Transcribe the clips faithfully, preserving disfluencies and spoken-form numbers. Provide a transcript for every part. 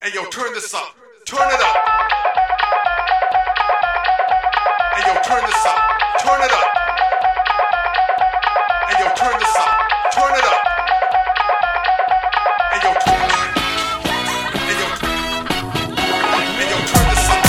Hey yo, turn this up. Turn it up. Hey yo, turn this up. Turn it up. Hey yo, turn this up. Turn it up. Hey yo, turn it up. Hey yo, hey yo, turn this up.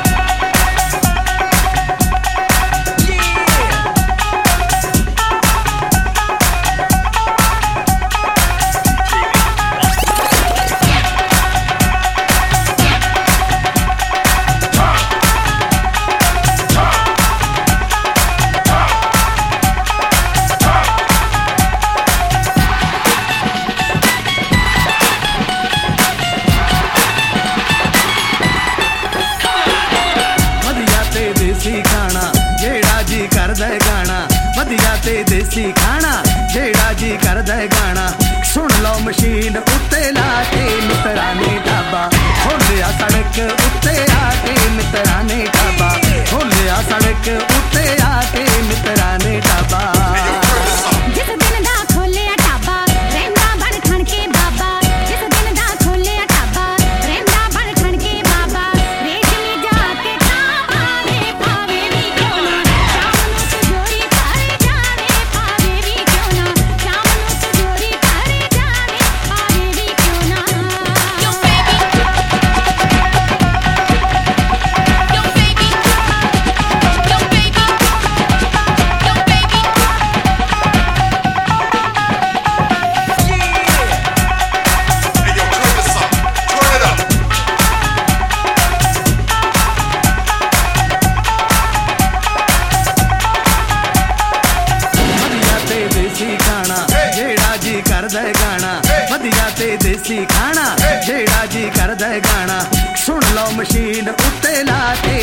ਤੇ ਦੇਸੀ ਖਾਣਾ ਜਿਹੜਾ ਜੀ ਕਰਦਾ ਗਾਣਾ ਸੁਣ ਲਓ machine ਉੱਤੇ ਲਾ ਕੇ ਮਿੱਤਰਾਂ ਨੇ ਢਾਬਾ ਖੋਲਿਆ ਸੜਕ ਉੱਤੇ ਆ ਕੇ ਮਿੱਤਰਾਂ ਨੇ ਢਾਬਾ ਖੋਲਿਆ ਸੜਕ ਉੱਤੇ ਆ ਕੇ ਮਿੱਤਰਾਂ ਨੇ ਢਾਬਾ ਜਿਸ ਦਿਨ ਦਾ ਖੋਲਿਆ ਢਾਬਾ ਰਹਿੰਦਾ ਬਣ ਖਣ ਕੇ ਬਾਬਾ ਜਿਸ ਦਿਨ ਦਾ ਖੋਲਿਆ ਢਾਬਾ ਰਹਿੰਦਾ ਬਣ ਖਣ ਕੇ ਬਾਬਾ ਰੇਸ਼ਮੀ ਜਾ ਕੇ ਖਾਵੇ ਪਾਵੇ ਵੀ ਕਿਉਂ ਨਾ ਸ਼ਾਮ ਨੂੰ ਸਜੋਰੀ ਕਰ ਜਾਵੇ ਪਾਵੇ ਵੀ ਕਿਉਂ ਨਾ ਸ਼ਾਮ ਨੂੰ ਸਜੋਰੀ ਕਰ ਜਾਵੇ ਪਾਵੇ ਵੀ ਕਿਉਂ ਨਾ Yo baby Yo baby Yo baby Yo baby Hey yo, turn this up. Turn it up. ਵਧੀਆ ਤੇ ਦੇਸੀ ਖਾਣਾ ਜਿਹੜਾ ਜੀ ਕਰਦਾ ਗਾਣਾ ਵਧੀਆ ਤੇ ਦੇਸੀ ਖਾਣਾ ਜਿਹੜਾ ਜੀ ਕਰਦਾ ਗਾਣਾ ਸੁਣ ਲਓ ਮਸ਼ੀਨ ਉੱਤੇ ਲਾ ਕੇ